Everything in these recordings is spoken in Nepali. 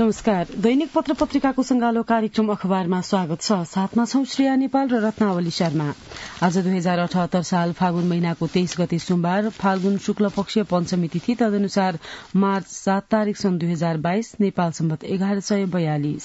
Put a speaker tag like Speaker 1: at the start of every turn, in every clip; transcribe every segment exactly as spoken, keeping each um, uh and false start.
Speaker 1: नमस्कार। दैनिक पत्र पत्रिकाको संगालो कार्यक्रम अखबारमा स्वागत छ। साथमा छौं श्रेया नेपाल र रत्नावली शर्मा। आज दुई हजार अठहत्तर साल फागुन महिनाको तेइस गते सोमबार, फाल्गुन शुक्ल पक्षीय पञ्चमी तिथि, तदनुसार मार्च सात तारीक सन् दुई हजार बाइस, नेपाल सम्वत एघार सय बयालिस।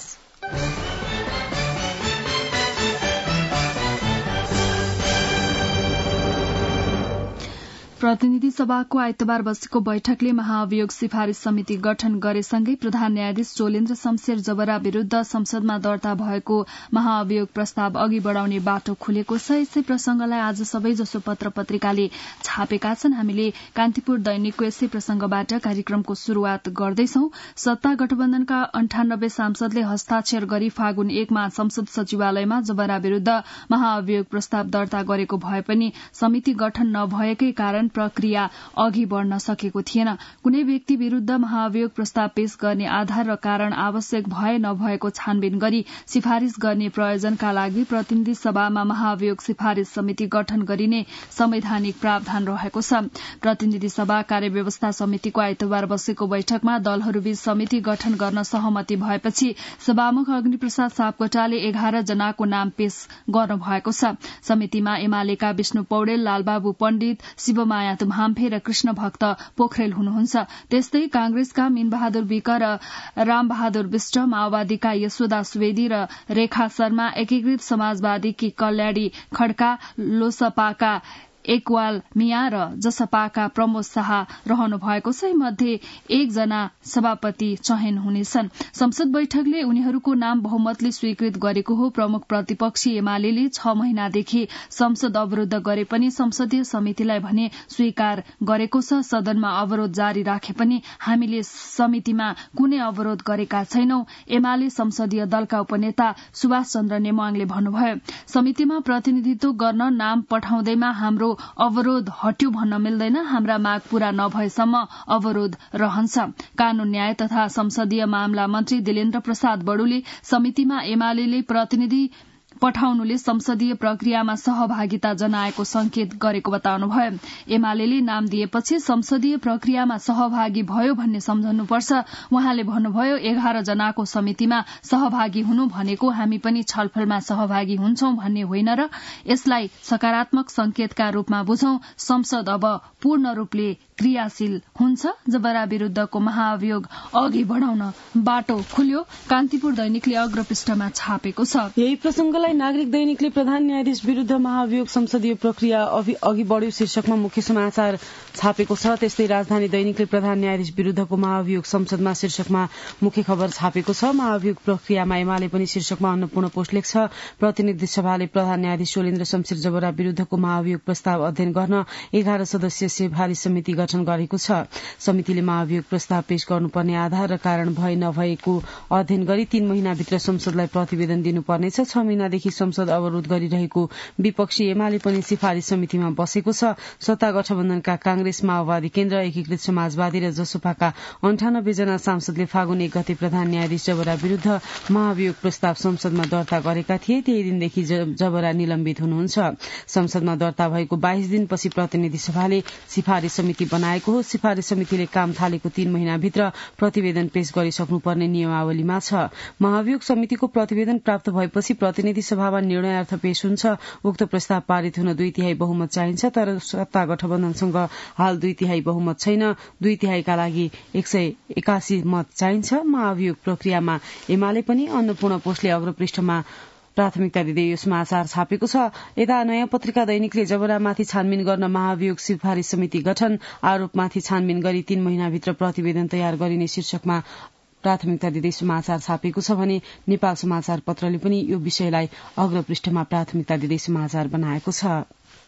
Speaker 2: प्रतिनिधि सभाको आइतबार बसेको बैठकले महाअभियोग सिफारिश समिति गठन गरेसँगै प्रधान न्यायाधीश चोलेन्द्र शमशेर जबरा विरूद्ध संसदमा दर्ता भएको महाअभियोग प्रस्ताव अघि बढ़ाउने बाटो खुलेको छ। यसै प्रसंगलाई आज सबैजसो पत्र पत्रिकाले छापेका छन्। हामीले कान्तिपुर दैनिकको यसै प्रसंगबाट कार्यक्रमको शुरूआत गर्दैछौ। सत्ता गठबन्धनका अन्ठानब्बे सांसदले हस्ताक्षर गरी फागुन एकमा संसद सचिवालयमा जबरा विरूद्ध महाअभियोग प्रस्ताव दर्ता गरेको भए पनि समिति गठन नभएकै कारण प्रक्रिया अघि बढ़न सकेको थिएन। कुनै व्यक्ति विरूद्ध महाअभियोग प्रस्ताव पेश गर्ने आधार र कारण आवश्यक भए नभएको छानबिन गरी सिफारिश गर्ने प्रयोजनका लागि प्रतिनिधि सभामा महाअभियोग सिफारिश समिति गठन गरिने संवैधानिक प्रावधान रहेको छ। प्रतिनिधि सभा कार्यव्यवस्था समितिको आइतबार बसेको बैठकमा दलहरूबीच समिति गठन गर्न सहमति भएपछि सभामुख अग्निप्रसाद सापकोटाले एघार जनाको नाम पेश गर्नु भएको छ। समितिमा एमालेका विष्णु पौडेल, लालबाबु पण्डित, शिवमाया तुम्हाम्फे र कृष्ण भक्त पोखरेल हुनुहुन्छ। त्यस्तै कांग्रेसका मीनबहादुर विक र रामबहादुर विष्ट, माओवादीका यशोदा सुवेदी र रेखा शर्मा, एकीकृत समाजवादीकी कल्याणी खड्का, लोसपाका एकवाल मिया र जसपाका प्रमोद शाह रहनु भएको छ। मध्ये एकजना सभापति चयन हुनेछन्। संसद बैठकले उनीहरूको नाम बहुमतले स्वीकृत गरेको हो। प्रमुख प्रतिपक्षी एमाले छ महिनादेखि संसद अवरोध गरे पनि संसदीय समितिलाई भने स्वीकार गरेको छ। सदनमा अवरोध जारी राखे पनि हामीले समितिमा कुनै अवरोध गरेका छैनौं, एमाले संसदीय दलका उपनेता सुभाष चन्द्र नेमाङले भन्नुभयो। समितिमा प्रतिनिधित्व गर्न नाम पठाउँदैमा हाम्रो अवरोध हट्यो भन्न मिल्दैन। हाम्रा माग पूरा नभएसम्म अवरोध रहन्छ। कानून न्याय तथा संसदीय मामला मन्त्री दिलेन्द्र प्रसाद बडुले समितिमा एमाले प्रतिनिधि पठाउनुले संसदीय प्रक्रियामा सहभागिता जनाएको संकेत गरेको बताउनुभयो। एमाले नाम दिएपछि संसदीय प्रक्रियामा सहभागी भयो भन्ने सम्झनुपर्छ। उहाँले भन्नुभयो, एघार जनाको समितिमा सहभागी हुनु भनेको हामी पनि छलफलमा सहभागी हुन्छौं भन्ने होइन र यसलाई सकारात्मक संकेतका रूपमा बुझौं। संसद अब पूर्ण रूपले क्रियाशील हुन्छ। जबरा विरूद्धको महाअभियोग अघि बढ़ाउन बाटो खुल्यो, कान्तिपुर दैनिकले अग्रपृष्ठमा छापेको छ।
Speaker 1: यही प्रसंगलाई नागरिक दैनिकले प्रधान न्यायाधीश विरूद्ध महाअभियोग संसदीय प्रक्रिया अघि बढ़्यो शीर्षकमा मुख्य समाचार छापेको छ। त्यस्तै राजधानी दैनिकले प्रधान न्यायाधीश विरूद्धको महाअभियोग संसदमा शीर्षकमा मुख्य खबर छापेको छ। महाअभियोग प्रक्रियामा एमाले पनि शीर्षकमा अन्नपूर्ण पोस्ट लेख्छ। प्रतिनिधि सभाले प्रधान न्यायाधीश शैलेन्द्र शमशेर जबरा विरूद्धको महाअभियोग प्रस्ताव अध्ययन गर्न एघार सदस्यीय सिफारिश समिति गठन गरेको छ। समितिले महाअभियोग प्रस्ताव पेश गर्नुपर्ने आधार र कारण भए नभएको अध्ययन गरी तीन महिनाभित्र संसदलाई प्रतिवेदन दिनुपर्नेछ। छ महिनादेखि संसद अवरोध गरिरहेको विपक्षी एमाले पनि सिफारिश समितिमा बसेको छ। सत्ता गठबन्धनका कांग्रेस, माओवादी केन्द्र, एकीकृत समाजवादी र जसपाका अन्ठानब्बे जना सांसदले फागुन एक गते प्रधान न्यायाधीश जबरा विरूद्ध महाअभियोग प्रस्ताव संसदमा दर्ता गरेका थिए। त्यही दिनदेखि जबरा निलम्बित हुनुहुन्छ। संसदमा दर्ता भएको बाइस दिनपछि प्रतिनिधि सभाले सिफारिश समिति बनाएको हो। सिफारिश समितिले काम थालेको तीन महिनाभित्र प्रतिवेदन पेश गरिसक्नुपर्ने नियमावलीमा छ। महाअभियोग समितिको प्रतिवेदन प्राप्त भएपछि प्रतिनिधि सभामा निर्णयार्थ पेश हुन्छ। उक्त प्रस्ताव पारित हुन दुई तिहाई बहुमत चाहिन्छ, तर सत्ता गठबन्धनसँग हाल दुई तिहाई बहुमत छैन। दुई तिहाईका लागि एक सय एकासी मत चाहिन्छ। महाअभियोग प्रक्रियामा एमाले पनि अन्नपूर्ण पोस्टले अग्रपृष्ठमा प्राथमिकता दिँदै यो समाचार छापेको छ। यता नयाँ पत्रिका दैनिकले जबरामाथि छानबिन गर्न महाअभियोग सिफारिश समिति गठन, आरोपमाथि छानबिन गरी तीन महिनाभित्र प्रतिवेदन तयार गरिने शीर्षकमा प्राथमिकता दिँदै समाचार छापेको छ भने नेपाल समाचार पत्रले पनि यो विषयलाई अग्रपृष्ठमा प्राथमिकता दिँदै समाचार बनाएको छ।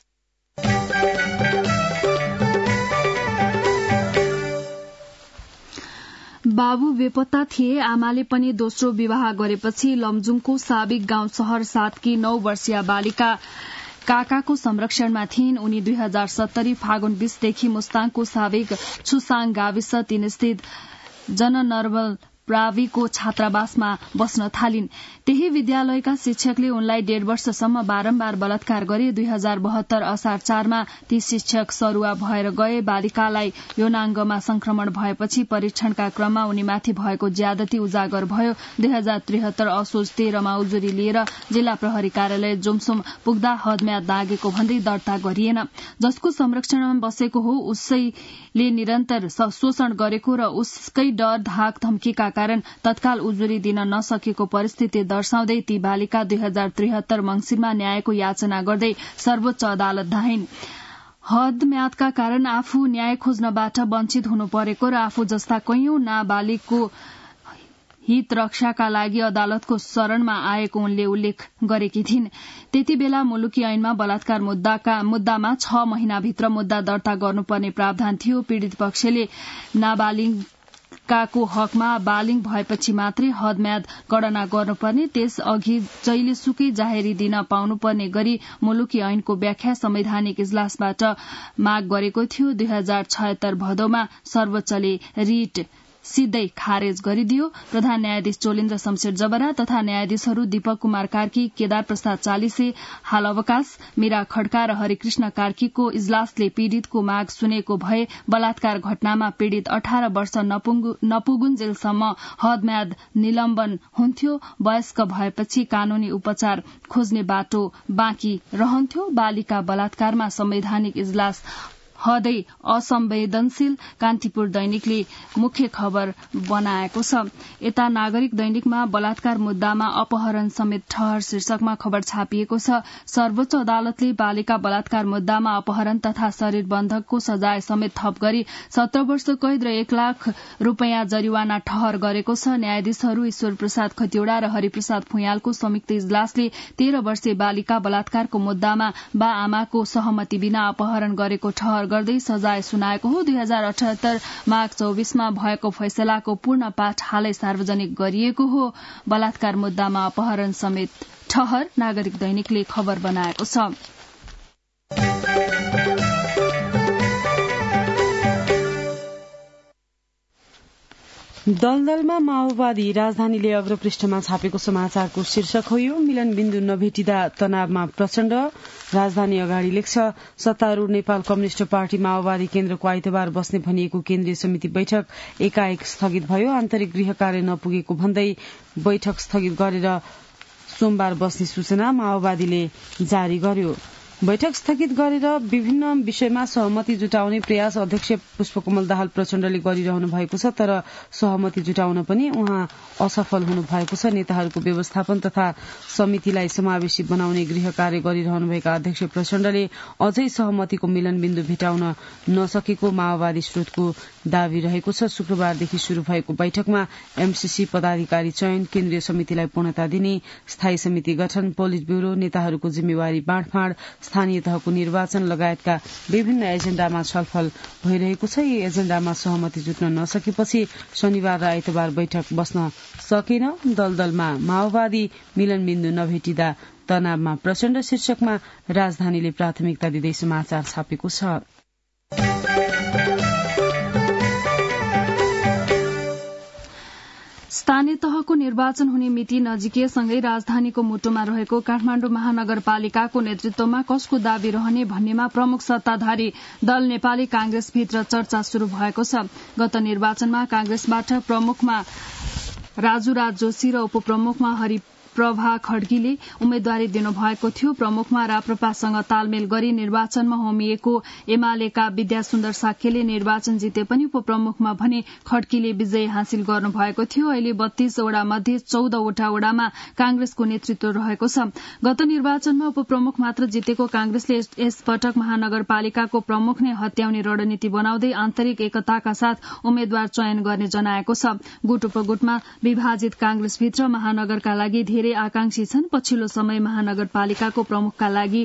Speaker 2: बाबु बेपत्ता थिए, आमाले पनि दोस्रो विवाह गरेपछि लमजुङको साबिक गाउँ शहर सातकी नौ वर्षीय बालिका काकाको संरक्षणमा थिइन्। उनी दुई हजार सत्तरी फागुन बीसदेखि मुस्ताङको साबिक छुसाङ गाविस तीन स्थित जननर्मल प्राविको छात्रावासमा बस्न थालिन्। त्यही विद्यालयका शिक्षकले उनलाई डेढ वर्षसम्म बारम्बार बलात्कार गरे। दुई हजार बहत्तर असार चारमा ती शिक्षक सरुवा भएर गए। बालिकालाई यौनाङ्गमा संक्रमण भएपछि परीक्षणका क्रममा उनीमाथि भएको ज्यादती उजागर भयो। दुई हजार त्रिहत्तर असोज तेह्रमा उजुरी लिएर जिल्ला प्रहरी कार्यालय जोमसोम पुग्दा हदम्याद लागेको भन्दै दर्ता गरिएन। जसको संरक्षणमा बसेको हो उसैले निरन्तर शोषण गरेको र उसकै डर धाक धम्कीका कारण तत्काल उजुरी दिन नसकेको परिस्थिति दर्शाउँदै ती बालिका दुई हजार त्रिहत्तर मंसिरमा न्यायको याचना गर्दै सर्वोच्च अदालत धाइन्। हद म्यादका कारण आफू न्याय खोज्नबाट वञ्चित हुनु परेको र आफू जस्ता कैयौं नाबालिगको हित रक्षाका लागि अदालतको शरणमा आएको उनले उल्लेख गरेकी थिइन्। त्यति बेला मुलुकी ऐनमा बलात्कार मुद्दाका मुद्दामा छ महिनाभित्र मुद्दा दर्ता गर्नुपर्ने प्रावधान थियो। पीड़ित पक्षले नाबालिगकाको हकमा बालिग भएपछि मात्रै हदम्याद गणना गर्नुपर्ने, त्यस अघि जहिलेसुकै जाहेरी दिन पाउनुपर्ने गरी मुलुकी ऐनको व्याख्या संवैधानिक इजलासबाट माग गरेको थियो। दुई हजार छयत्तर भदौमा सर्वोच्चले रिट सिधै खारेज गरिदियो। प्रधान न्यायाधीश चोलेन्द्र शमशेर जबरा तथा न्यायाधीशहरू दीपक कुमार कार्की, केदार प्रसाद चालिसे हाल अवकाश, मीरा खड्का र हरिकृष्ण कार्कीको इजलासले पीड़ितको माग सुनेको भए बलात्कार घटनामा पीड़ित अठार वर्ष नपुगुन्जेलसम्म हदम्याद निलम्बन हुन्थ्यो। वयस्क भएपछि कानूनी उपचार खोज्ने बाटो बाँकी रहन्थ्यो। बालिका बलात्कारमा संवैधानिक इजलास हदै असंवेदनशील, कान्तिपुर दैनिकले मुख्य खबर बनाएको छ। यता नागरिक दैनिकमा बलात्कार मुद्दामा अपहरण समेत ठहर शीर्षकमा खबर छापिएको छ। सर्वोच्च अदालतले बालिका बलात्कार मुद्दामा अपहरण तथा शरीर बन्धकको सजाय समेत थप गरी सत्र वर्ष कैद र एक लाख रूपियाँ जरिवाना ठहर गरेको छ। न्यायाधीशहरू ईश्वर प्रसाद खतिवड़ा र हरिप्रसाद फुयालको संयुक्त इजलासले तेह्र वर्षीय बालिका बलात्कारको मुद्दामा बा आमाको सहमति बिना अपहरण गरेको ठहर गर्दै सजाय सुनाएको हो। दुई हजार अठहत्तर माघ चौबीसमा भएको फैसलाको पूर्ण पाठ हालै सार्वजनिक गरिएको हो। बलात्कार मुद्दामा अपहरण समेत ठहर, नागरिक दैनिकले खबर बनाएको छ।
Speaker 1: दलदलमा माओवादी, राजधानीले अग्रपृष्ठमा छापेको समाचारको शीर्षक हो यो। मिलन बिन्दु नभेटिँदा तनावमा प्रचण्ड, राजधानी अगाडि लेख्छ। सत्तारूढ़ नेपाल कम्युनिष्ट पार्टी माओवादी केन्द्रको आइतबार बस्ने भनिएको केन्द्रीय समिति बैठक एकाएक स्थगित भयो। आन्तरिक गृह कार्य नपुगेको भन्दै बैठक स्थगित गरेर सोमबार बस्ने सूचना माओवादीले जारी गर्यो। बैठक स्थगित गरेर विभिन्न विषयमा सहमति जुटाउने प्रयास अध्यक्ष पुष्पकमल दाहाल प्रचण्डले गरिरहनु भएको छ, तर सहमति जुटाउन पनि उहाँ असफल हुनु भएको छ। नेताहरूको व्यवस्थापन तथा समितिलाई समावेशी बनाउने गृह कार्य गरिरहनुभएका अध्यक्ष प्रचण्डले अझै सहमतिको मिलनबिन्दु भेटाउन नसकेको माओवादी स्रोतको दावी रहेको छ। शुक्रबारदेखि शुरू भएको बैठकमा एमसीसी पदाधिकारी चयन, केन्द्रीय समितिलाई पूर्णता दिने, स्थायी समिति गठन, पोलिट ब्यूरो, नेताहरूको जिम्मेवारी बाँडफाँड, स्थानीय तहको निर्वाचन लगायतका विभिन्न एजेण्डामा छलफल भइरहेको छ। यी एजेण्डामा सहमति जुट्न नसकेपछि शनिबार र आइतबार बैठक बस्न सकेन। दलदलमा माओवादी, मिलनबिन्दु नभेटिँदा तनावमा प्रचण्ड शीर्षकमा राजधानीले प्राथमिकता दिँदै समाचार छापेको छ।
Speaker 2: स्थानीय तहको निर्वाचन हुने मिति नजिकैसँगै राजधानीको मुटुमा रहेको काठमाडौँ महानगरपालिकाको नेतृत्वमा कसको दावी रहने भन्नेमा प्रमुख सत्ताधारी दल नेपाली कांग्रेसभित्र चर्चा शुरू भएको छ। गत निर्वाचनमा कांग्रेसबाट प्रमुखमा राजुराज जोशी र उपप्रमुखमा हरि प्रभा खड्गीले उम्मेद्वारी दिनुभएको थियो। प्रमुखमा राप्रपासँग तालमेल गरी निर्वाचनमा होमिएको एमालेका विद्यासुन्दर साक्यले निर्वाचन जिते पनि उपप्रमुखमा भने खड्गीले विजय हासिल गर्नुभएको थियो। अहिले बत्तीस वडा मध्ये चौधवटा वडामा कांग्रेसको नेतृत्व रहेको छ। गत निर्वाचनमा उपप्रमुख मात्र जितेको कांग्रेसले यसपटक महानगरपालिकाको प्रमुख नै हत्याउने रणनीति बनाउँदै आन्तरिक एकताका साथ उम्मेद्वार चयन गर्ने जनाएको छ। गुट उपगुटमा विभाजित कांग्रेसभित्र महानगरका लागि धेरै आकांक्षी छन्। पछिल्लो समय महानगरपालिकाको प्रमुखका लागि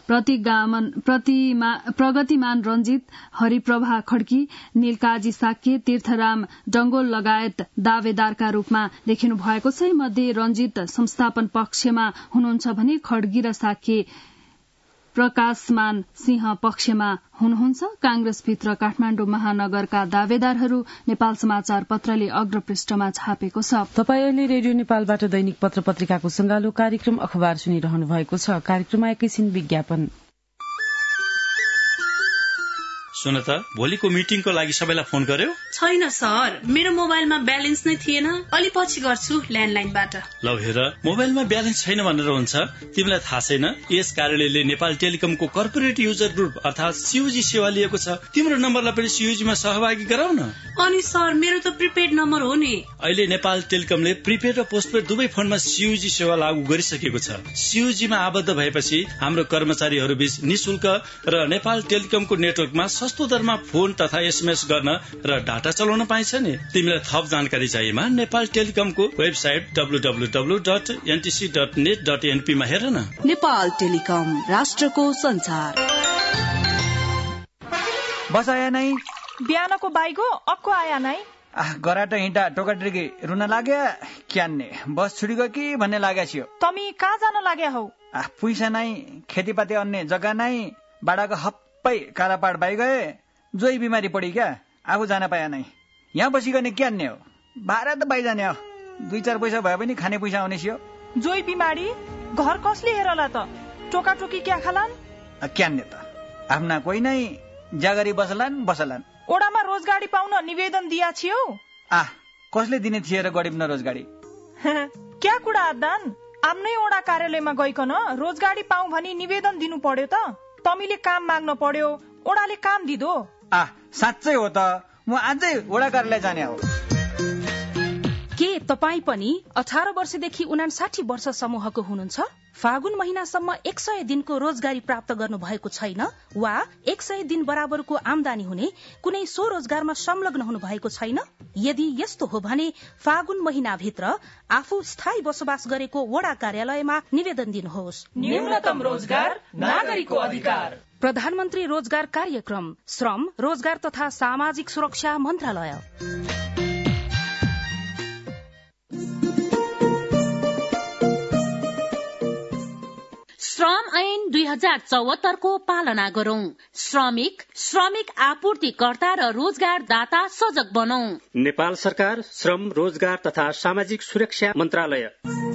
Speaker 2: प्रगतिमान रंजित, हरिप्रभा खड्की, नीलकाजी साक्य, तीर्थराम डंगोल लगायत दावेदारका रूपमा देखिनु भएको छ। मध्ये रंजित संस्थापन पक्षमा हुनुहुन्छ भने खड्गी र साक्य प्रकाशमान सिंह पक्षमा हुनुहुन्छ। कांग्रेसभित्र काठमाडौँ महानगरका दावेदारहरू नेपाल समाचार पत्रले अग्रपृष्ठमा छापेको छ।
Speaker 1: तपाईँ रेडियो नेपालबाट दैनिक पत्र पत्रिकाको संगालो कार्यक्रम अखबार सुनिरहनु भएको छ। कार्यक्रममा एकैछिन विज्ञापन।
Speaker 3: सुन त, भोलिको मिटिङको लागि सबैलाई फोन गर्यो?
Speaker 4: छैन सर, मेरो मोबाइलमा ब्यालेन्स नै थिएन। अलि पछि गर्छु ल्यान्डलाइनबाट।
Speaker 3: ल हेर, मोबाइलमा ब्यालेन्स छैन भनेर हुन्छ? तिमीलाई थाहा छैन यस कार्यालयले नेपाल टेलिकमको कर्पोरेट युजर ग्रुप अर्थात सीयूजी सेवा लिएको छ। तिम्रो नम्बरलाई पनि सीयूजीमा सहभागी गराउन।
Speaker 4: अनि सर, मेरो त प्रिपेड नम्बर हो नि।
Speaker 3: अहिले नेपाल टेलिकमले प्रिपेड र पोस्टपेड दुवै फोनमा सीयूजी सेवा लागू गरिसकेको छ। सीयूजीमा आबद्ध भएपछि हाम्रो कर्मचारीहरू बीच निशुल्क र नेपाल टेलिकमको नेटवर्कमा सस्तो दरमा फोन तथा एसएमएस गर्न र डाटा चलाउन पाइन्छ नि। तिमीलाई थप जानकारी चाहिएमा नेपाल टेलिकमको website W W W dot NTC dot net dot NP मा हेर न।
Speaker 5: नेपाल टेलिकम, राष्ट्रको संचार।
Speaker 6: बस आया नै?
Speaker 7: बिहानको बाइक हो, अक्को आया नै?
Speaker 6: गराटा हिँटा टोकाट्रिकी रुन लाग्या क्यान्ने बस छुटी गयो कि भन्ने लाग्या छियो।
Speaker 7: तमी कहाँ जान लाग्या हौ?
Speaker 6: पैसा नै, खेतीपाती अन्य जग्गा नै, बाडाको हप्पै कालापाड बाइ गए, जोई बिमारी पड़ी क्या, आफू जान पाए नै। यहाँ बसी गर्ने क्यान्ने हो, भाडा त बाइ जाने हो, दुई चार पैसा भए पनि खाने पैसा आउने छियो।
Speaker 7: जोई बिमारी घर कसले हेरला त? टोकाटोकी क्या खालान्?
Speaker 6: क्यान्ने त आफ्ना कोही नै जागरी बसलान् बसलान्।
Speaker 7: ओडामा रोजगारी पाउन निवेदन दिया छियौ?
Speaker 6: आ कसले दिने थिए र गरीब न रोजगारी?
Speaker 7: क्या कुरा अदान, आफ्नै ओडा कार्यालयमा गइकन रोजगारी पाऊ भनी निवेदन दिनु पर्यो त? तमीले काम माग्न पर्यो, ओडाले काम दिदो।
Speaker 6: आ साँच्चै हो त, म आजै ओडा कार्यालय जाने हो।
Speaker 5: के तपाईँ पनि अठार वर्षदेखि उनासाठी वर्ष समूहको हुनुहुन्छ? फागुन महिनासम्म एक सय दिनको रोजगारी प्राप्त गर्नु भएको छैन वा एक सय दिन बराबरको आमदानी हुने कुनै सो रोजगारमा संलग्न हुनु भएको छैन? यदि यस्तो हो भने फागुन महिनाभित्र आफू स्थायी बसोबास गरेको वडा कार्यालयमा निवेदन दिनुहोस्।
Speaker 7: न्यूनतम रोजगार, नागरिकको अधिकार।
Speaker 5: प्रधानमन्त्री रोजगार कार्यक्रम, श्रम, रोजगार तथा सामाजिक सुरक्षा मन्त्रालय।
Speaker 8: श्रम ऐन दुई हजार चौहत्तरको पालना गरौं। श्रमिक, श्रमिक आपूर्तिकर्ता र रोजगारदाता सजग बनौं।
Speaker 9: नेपाल सरकार, श्रम, रोजगार तथा सामाजिक सुरक्षा मन्त्रालय।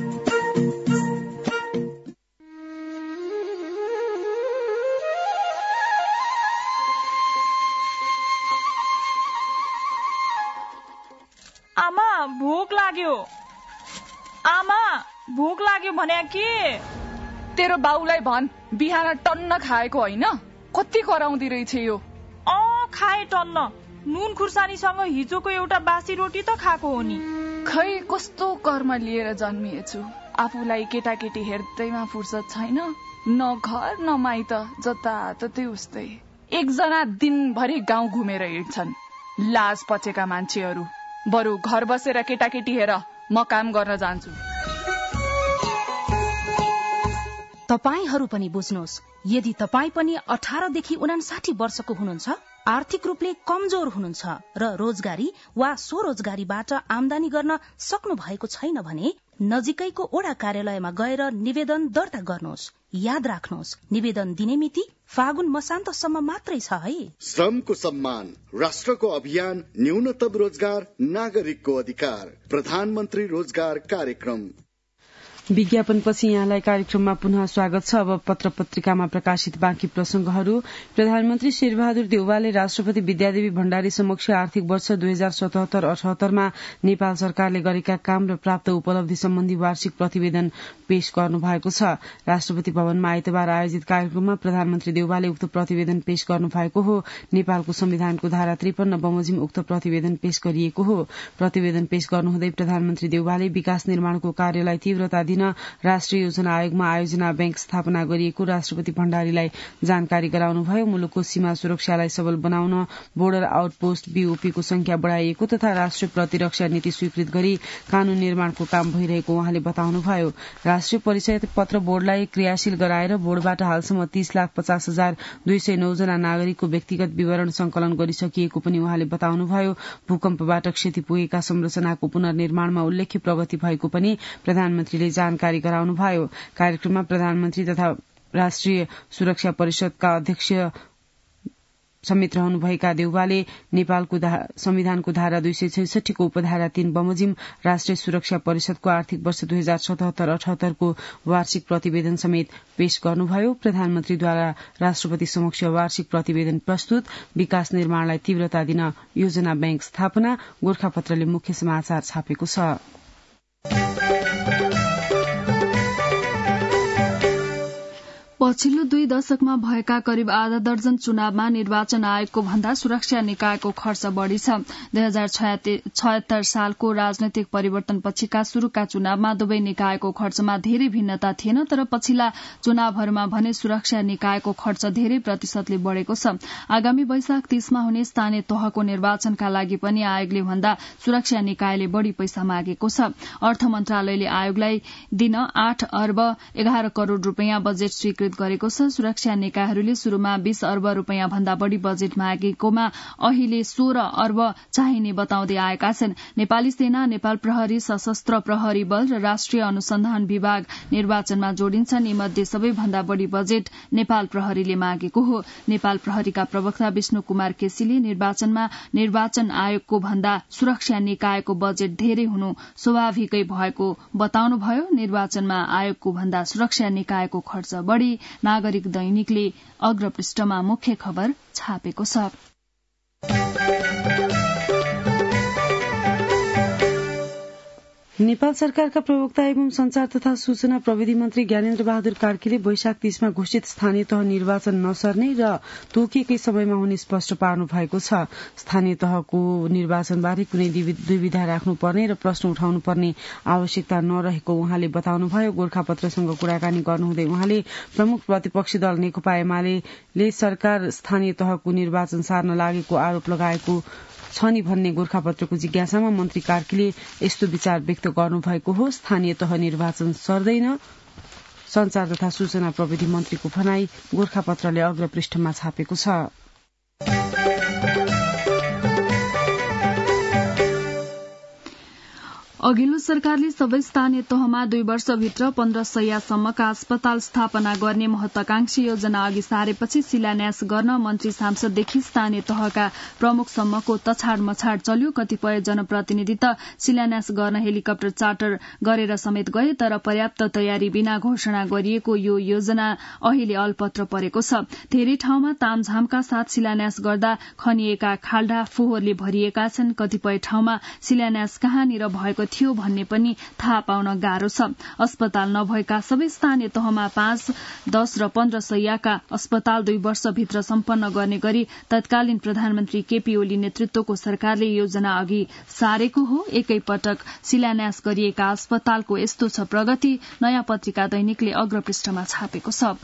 Speaker 7: आमा भोक लाग्यो, आमा भोक लाग्यो भन्या के?
Speaker 10: तेरो बाउलाई भन बिहान टन्न खाएको होइन, कति कराउँदै रहेछ यो।
Speaker 7: अँ खाए टन्न, नुन खुर्सानीसँग हिजोको एउटा बासी रोटी त खाएको हो नि।
Speaker 10: खै कस्तो कर्म लिएर जन्मिएछु, आफूलाई केटाकेटी हेर्दैमा फुर्सद छैन, न घर न माइत, जताततै उस्तै। एकजना दिनभरि गाउँ घुमेर हिँड्छन्, लाज पचेका मान्छेहरू। बरु घर बसेर केटाकेटी हेर, म काम गर्न जान्छु।
Speaker 5: तपाईहरू पनि बुझ्नुहोस्, यदि तपाईँ पनि अठारदेखि उनासाठी वर्षको हुनुहुन्छ, आर्थिक रूपले कमजोर हुनुहुन्छ र रोजगारी वा स्वरोजगारीबाट आमदानी गर्न सक्नु भएको छैन भने नजिकैको ओडा कार्यालयमा गएर निवेदन दर्ता गर्नुहोस्। याद राख्नुहोस्, निवेदन दिने मिति फागुन मसान्तसम्म मात्रै छ है।
Speaker 11: श्रमको सम्मान, राष्ट्रको अभियान, न्यूनतम रोजगार, नागरिकको अधिकार, प्रधानमन्त्री रोजगार कार्यक्रम।
Speaker 1: विज्ञापनपछि यहाँलाई कार्यक्रममा पुनः स्वागत छ। अब पत्र पत्रिकामा प्रकाशित बाँकी प्रसंगहरू। प्रधानमन्त्री शेरबहादुर देउवाले राष्ट्रपति विद्यादेवी भण्डारी समक्ष आर्थिक वर्ष दुई हजार सतहत्तर अठहत्तरमा नेपाल सरकारले गरेका काम र प्राप्त उपलब्धि सम्बन्धी वार्षिक प्रतिवेदन पेश गर्नु भएको छ। राष्ट्रपति भवनमा आइतबार आयोजित कार्यक्रममा प्रधानमन्त्री देउवाले उक्त प्रतिवेदन पेश गर्नु भएको हो। नेपालको संविधानको धारा त्रिपन्न बमोजिम उक्त प्रतिवेदन पेश गरिएको हो। प्रतिवेदन पेश गर्नुहुँदै प्रधानमन्त्री देउवाले विकास निर्माणको कार्यलाई तीव्रता दिन राष्ट्रिय योजना आयोगमा आयोजना बैंक स्थापना गरिएको राष्ट्रपति भण्डारीलाई जानकारी गराउनुभयो। मुलुकको सीमा सुरक्षालाई सबल बनाउन बोर्डर आउटपोस्ट बीओपीको संख्या बढ़ाइएको तथा राष्ट्रिय प्रतिरक्षा नीति स्वीकृत गरी कानून निर्माणको काम भइरहेको उहाँले बताउनुभयो। राष्ट्रिय परिचय पत्र बोर्डलाई क्रियाशील गराएर बोर्डबाट हालसम्म तीस लाख पचास हजार दुई सय नौ जना नागरिकको व्यक्तिगत विवरण संकलन गरिसकिएको पनि उहाँले बताउनुभयो। भूकम्पबाट क्षति पुगेका संरचनाको पुनर्निर्माणमा उल्लेख्य प्रगति भएको पनि प्रधानमन्त्रीले जानकारी गराउनुभयो। कार्यक्रममा प्रधानमन्त्री तथा राष्ट्रिय सुरक्षा परिषदका अध्यक्ष समेत रहनुभएका देउवाले नेपालको संविधानको धारा दुई सय छैसठीको उपधारा तीन बमोजिम राष्ट्रिय सुरक्षा परिषदको आर्थिक वर्ष दुई हजार सतहत्तर अठहत्तरको वार्षिक प्रतिवेदन समेत पेश गर्नुभयो। प्रधानमन्त्रीद्वारा राष्ट्रपति समक्ष वार्षिक प्रतिवेदन प्रस्तुत, विकास निर्माणलाई तीव्रता दिन योजना बैंक स्थापना, गोरखापत्रले मुख्य समाचार छापेको छ।
Speaker 2: पछिल्लो दुई दशकमा भएका करिब आधा दर्जन चुनावमा निर्वाचन आयोगको भन्दा सुरक्षा निकायको खर्च बढ़ी छ। दुई हजार छयत्तर सालको राजनैतिक परिवर्तन पछिका शुरूका चुनावमा दुवै निकायको खर्चमा धेरै भिन्नता थिएन, तर पछिल्ला चुनावहरूमा भने सुरक्षा निकायको खर्च धेरै प्रतिशतले बढ़ेको छ। आगामी वैशाख तीसमा हुने स्थानीय तहको निर्वाचनका लागि पनि आयोगले भन्दा सुरक्षा निकायले बढ़ी पैसा मागेको छ। अर्थ मन्त्रालयले आयोगलाई दिन आठ अर्ब एघार करोड़ रूपियाँ बजेट स्वीकृत गरेको छ। सुरक्षा निकायहरूले शुरूमा बीस अर्ब रूपियाँ भन्दा बढ़ी बजेट मागेकोमा अहिले सोह्र अर्ब चाहिने बताउँदै आएका छन्। नेपाली सेना, नेपाल प्रहरी, सशस्त्र प्रहरी बल र राष्ट्रिय अनुसन्धान विभाग निर्वाचनमा जोडिन्छन्। यीमध्ये सबैभन्दा बढ़ी बजेट नेपाल प्रहरीले मागेको हो। नेपाल प्रहरीका प्रवक्ता विष्णु कुमार केसीले निर्वाचनमा निर्वाचन आयोगको भन्दा सुरक्षा निकायको बजेट धेरै हुनु स्वाभाविकै भएको बताउनुभयो। निर्वाचनमा आयोगको भन्दा सुरक्षा निकायको खर्च बढ़ी, नागरिक दैनिकले अग्रपृष्ठमा मुख्य खबर छापेको छ।
Speaker 1: नेपाल सरकारका प्रवक्ता एवं संचार तथा सूचना प्रविधि मन्त्री ज्ञानेन्द्र बहादुर कार्कीले वैशाख तीसमा घोषित स्थानीय तह निर्वाचन नसर्ने र तोकिएकै समयमा हुने स्पष्ट पार्नु भएको छ। स्थानीय तहको निर्वाचनबारे कुनै दुविधा राख्नुपर्ने र प्रश्न उठाउनु पर्ने आवश्यकता नरहेको उहाँले बताउनुभयो। गोरखापत्रसँग कुराकानी गर्नुहुँदै उहाँले प्रमुख प्रतिपक्षी दल नेकपा एमाले सरकार स्थानीय तहको निर्वाचन सार्न लागेको आरोप लगाएको छ नि भन्ने गोरखापत्रको जिज्ञासामा मन्त्री कार्कीले यस्तो विचार व्यक्त गर्नुभएको हो। स्थानीय तह निर्वाचन सर्दैन, संचार तथा सूचना प्रविधि मन्त्रीको भनाई गोरखापत्रले अग्रपृष्ठमा छापेको छ।
Speaker 2: अघिल्लो सरकारले सबै स्थानीय तहमा दुई वर्षभित्र पन्ध्र सयसम्मका अस्पताल स्थापना गर्ने महत्वाकांक्षी योजना अघि सारेपछि शिलान्यास गर्न मन्त्री सांसददेखि स्थानीय तहका प्रमुखसम्मको तछाड मछाड चल्यो। कतिपय जनप्रतिनिधि त शिलान्यास गर्न हेलिकप्टर चार्टर गरेर समेत गए, तर पर्याप्त तयारी बिना घोषणा गरिएको यो योजना अहिले अलपत्र परेको छ। धेरै ठाउँमा तामझामका साथ शिलान्यास गर्दा खनिएका खाल्डा फोहोरले भरिएका छन्। कतिपय ठाउँमा शिलान्यास कहाँनिर भएको थियो भन्ने पनि थाहा पाउन गाह्रो छ। अस्पताल नभएका सबै स्थानीय तहमा पाँच, दश र पन्ध्र सयका अस्पताल दुई वर्षभित्र सम्पन्न गर्ने गरी तत्कालीन प्रधानमन्त्री केपी ओली नेतृत्वको सरकारले योजना अघि सारेको हो। एकै पटक शिलान्यास गरिएका अस्पतालको यस्तो छ प्रगति, नयाँ पत्रिका दैनिकले अग्रपृष्ठमा छापेको छ।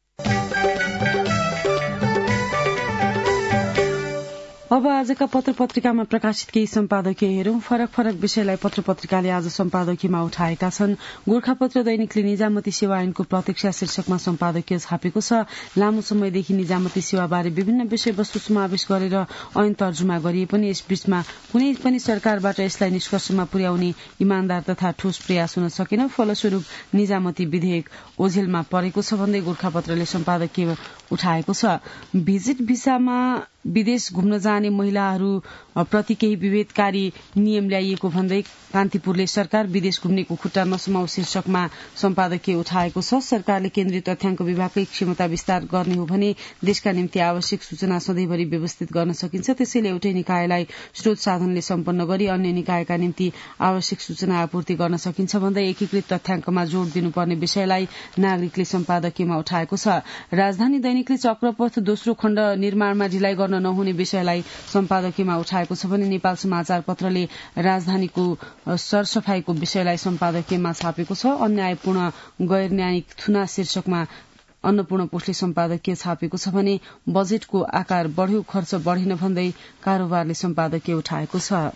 Speaker 1: अब आजका पत्र पत्रिकामा प्रकाशित केही सम्पादकीय हेरौं। फरक फरक विषयलाई पत्र पत्रिकाले आज सम्पादकीयमा उठाएका छन्। गोरखापत्र दैनिकले निजामती सेवा ऐनको प्रतीक्षा शीर्षकमा सम्पादकीय छापेको छ। लामो समयदेखि निजामती सेवाबारे विभिन्न विषयवस्तु समावेश गरेर ऐन तर्जुमा गरिए पनि यसबीचमा कुनै पनि सरकारबाट यसलाई निष्कर्षमा पुर्याउने इमानदार तथा ठोस प्रयास हुन सकेन। फलस्वरूप निजामती विधेयक ओझेलमा परेको छ भन्दै गोरखापत्रले सम्पादकीय उठाएको छ। भिजिट भिसामा विदेश घुम्न जाने महिलाहरू प्रति केही विभेदकारी नियम ल्याइएको भन्दै कान्तिपुरले सरकार विदेश घुम्नेको खुट्टा नसमाउ शीर्षकमा सम्पादकीय उठाएको छ। सरकारले केन्द्रीय तथ्याङ्क विभागकै क्षमता विस्तार गर्ने हो भने देशका निम्ति आवश्यक सूचना सधैँभरि व्यवस्थित गर्न सकिन्छ। त्यसैले एउटै निकायलाई स्रोत साधनले सम्पन्न गरी अन्य निकायका निम्ति आवश्यक सूचना आपूर्ति गर्न सकिन्छ भन्दै एकीकृत तथ्याङ्कमा जोड़ दिनुपर्ने विषयलाई नागरिकले सम्पादकीयमा उठाएको छ। राजधानी दैनिकले चक्रपथ दोस्रो खण्ड निर्माणमा ढिलाइ गर्न नहुने विषयलाई सम्पादकीयमा उठाएको छ भने नेपाल समाचार पत्रले राजधानीको सरसफाईको विषयलाई सम्पादकीयमा छापेको छ। अन्यायपूर्ण गैर न्यायिक थुना शीर्षकमा अन्नपूर्ण पोस्टले सम्पादकीय छापेको छ भने बजेटको आकार बढ्यो, खर्च बढ़ेन भन्दै कारोबारले सम्पादकीय उठाएको छ।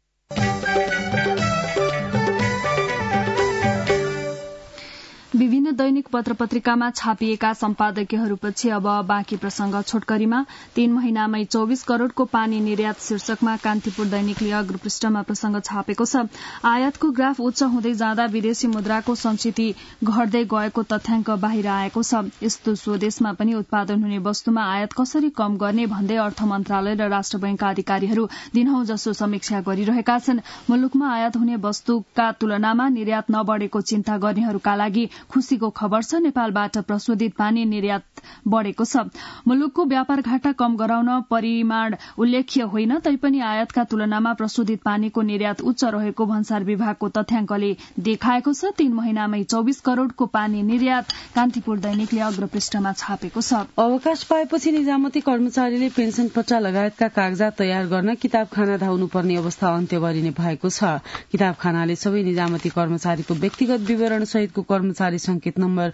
Speaker 2: विभिन्न दैनिक पत्र पत्रिकामा छापिएका सम्पादकीयहरूपछि अब बाँकी प्रसंग छोटकरीमा। तीन महिनामै चौविस करोड़को पानी निर्यात शीर्षकमा कान्तिपुर दैनिकले अग्रपृष्ठमा प्रसंग छापेको छ। आयातको ग्राफ उच्च हुँदै जाँदा विदेशी मुद्राको संचिति घट्दै गएको तथ्याङ्क बाहिर आएको छ। यस्तो स्वदेशमा पनि उत्पादन हुने वस्तुमा आयात कसरी कम गर्ने भन्दै अर्थ मन्त्रालय र राष्ट्र बैंकका अधिकारीहरू दिनहौ जसो समीक्षा गरिरहेका छन्। मुलुकमा आयात हुने वस्तुका तुलनामा निर्यात नबढेको चिन्ता गर्नेहरूका लागि खुशीको खबर छ। नेपालबाट प्रशोधित पानी निर्यात बढ़ेको छ। मुलुकको व्यापार घाटा कम गराउन परिमाण उल्लेख्य होइन, तैपनि आयातका तुलनामा प्रशोधित पानीको निर्यात उच्च रहेको भन्सार विभागको तथ्याङ्कले देखाएको छ। तीन महिनामै चौविस करोड़को पानी निर्यात कान्तिपुर दैनिकले अग्रपृष्ठमा छापेको छ।
Speaker 1: अवकाश पाएपछि निजामती कर्मचारीले पेन्सन पट्टा लगायतका कागजात तयार गर्न किताबखाना धाउनुपर्ने अवस्था अन्त्य गरिने भएको छ। किताबखानाले सबै निजामती कर्मचारीको व्यक्तिगत विवरण सहितको कर्मचारी संकेत नम्बर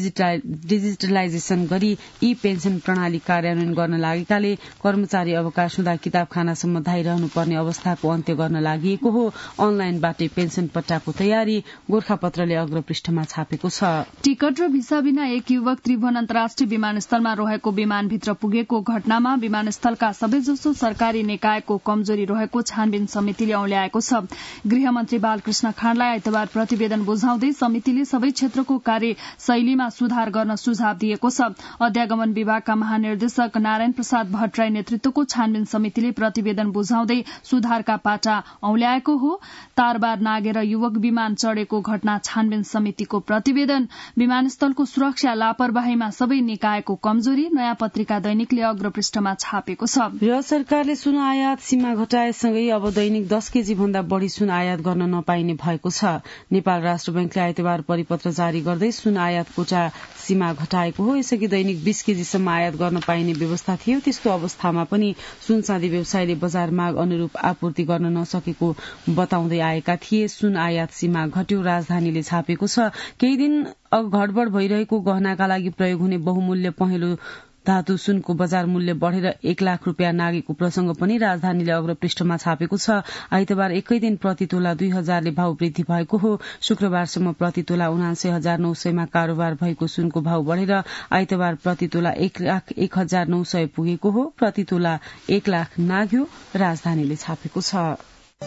Speaker 1: डिजिटलाइजेशन गरी ई पेन्सन प्रणाली कार्यान्वयन गर्न लागेकाले कर्मचारी अवकाश हुँदा किताबखानासम्म धाइरहनुपर्ने अवस्थाको अन्त्य गर्न लागि हो। अनलाइनबाटै पेन्सन पट्टाको तयारी गोर्खापत्रले अग्रपृष्ठमा छापेको छ।
Speaker 2: टिकट र भिसा बिना एक युवक त्रिभुवन अन्तर्राष्ट्रिय विमानस्थलमा रहेको विमानभित्र पुगेको घटनामा विमानस्थलका सबैजसो सरकारी निकायको कमजोरी रहेको छानबिन समितिले औल्याएको छ। गृहमन्त्री बालकृष्ण खाँडलाई आइतबार प्रतिवेदन बुझाउँदै समितिले सबै क्षेत्रको कार्यशैलीमा सुधार गर्न सुझाव दिएको छ। अध्यागमन विभागका महानिर्देशक नारायण प्रसाद भट्टराई नेतृत्वको छानबिन समितिले प्रतिवेदन बुझाउँदै सुधारका पाटा औल्याएको हो। तारबार नागेर युवक विमान चढ़ेको घटना छानबिन समितिको प्रतिवेदन। विमानस्थलको सुरक्षा लापरवाहीमा सबै निकायको कमजोरी नयाँ पत्रिका दैनिकले अग्रपृष्ठमा छापेको छ।
Speaker 1: र सरकारले सुन आयात सीमा घटाएसँगै अब दैनिक दस केजी भन्दा बढ़ी सुन आयात गर्न नपाइने भएको छ। नेपाल राष्ट्र बैंकले आइतबार परिपत्र जारी गर्दै सुन आयात कोटा सीमा घटाएको हो। यसअघि दैनिक बीस केजीसम्म आयात गर्न पाइने व्यवस्था थियो। त्यस्तो अवस्थामा पनि सुन चाँदी व्यवसायीले बजार माग अनुरूप आपूर्ति गर्न नसकेको बताउँदै आएका थिए। सुन आयात सीमा घट्यो, राजधानीले छापेको छ। केही दिन घटबढ़ भइरहेको गहनाका लागि प्रयोग हुने बहुमूल्य पहेँलो धातु सुनको बजार मूल्य बढ़ेर एक लाख रूपियाँ नागेको प्रसंग पनि राजधानीले अग्रपृष्ठमा छापेको छ। आइतबार एकै दिन प्रति तोला दुई हजारले भाव वृद्धि भएको हो। शुक्रबारसम्म प्रति तोला उनान्सय हजार नौ सयमा कारोबार भएको सुनको भाव बढ़ेर आइतबार प्रति तोला एक लाख एक हजार नौ सय पुगेको हो। प्रति तोला एक लाख नाग्यो, राजधानीले छापेको छ।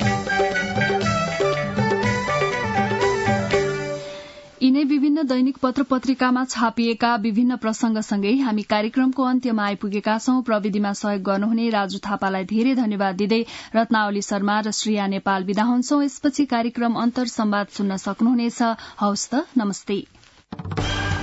Speaker 2: यिनै विभिन्न दैनिक पत्र पत्रिकामा छापिएका विभिन्न प्रसंगसँगै हामी कार्यक्रमको अन्त्यमा आइपुगेका छौं। प्रविधिमा सहयोग गर्नुहुने राजु थापालाई धेरै धन्यवाद दिँदै रत्नावली शर्मा र श्रेया नेपाल विदा हुन्छौं। यसपछि कार्यक्रम अन्तर संवाद सुन्न सक्नुहुनेछ। हवस् त, नमस्ते।